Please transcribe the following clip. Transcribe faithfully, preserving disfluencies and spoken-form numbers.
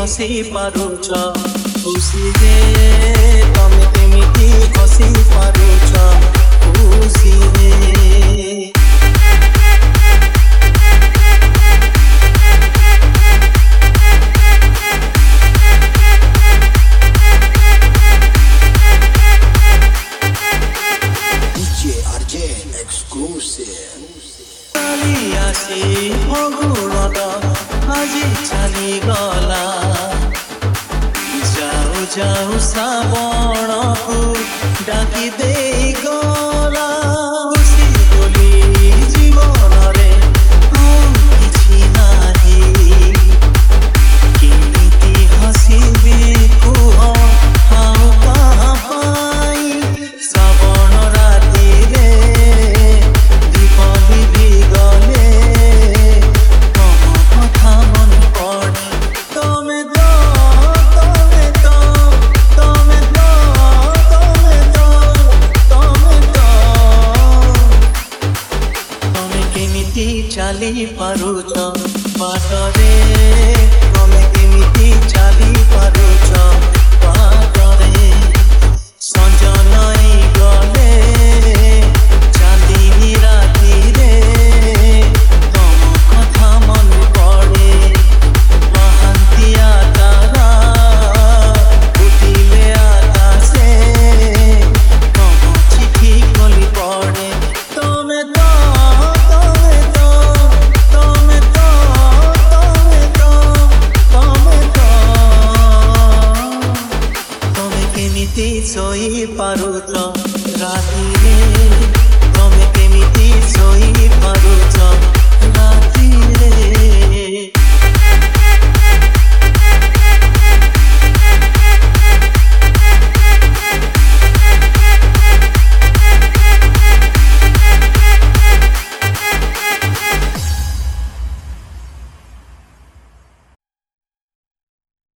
हसी पारुछ खुशीरे तमे केमिति हसी पारुछ खुशीरे आसी फगुणत আজি चाली गला जाऊ जाऊ श्रावण को डाकी दे गला खुशी बोली जीवन रे किछि नाही केमिति हसिबे कुह हाउ कहाँ पाई श्रावण राति रे दीपली भी गले चाली पारुछ बाटरे तमे केमिति चाली पारुछ बाटरे संज नई गले चांदनी राति रे तम कथा मन पड़े महांतिया तारा उठिले आकाशे तम चिठी गली पड़े तमे तो सोई पारुछ राति रे तमे केमिति सोई पारुछ।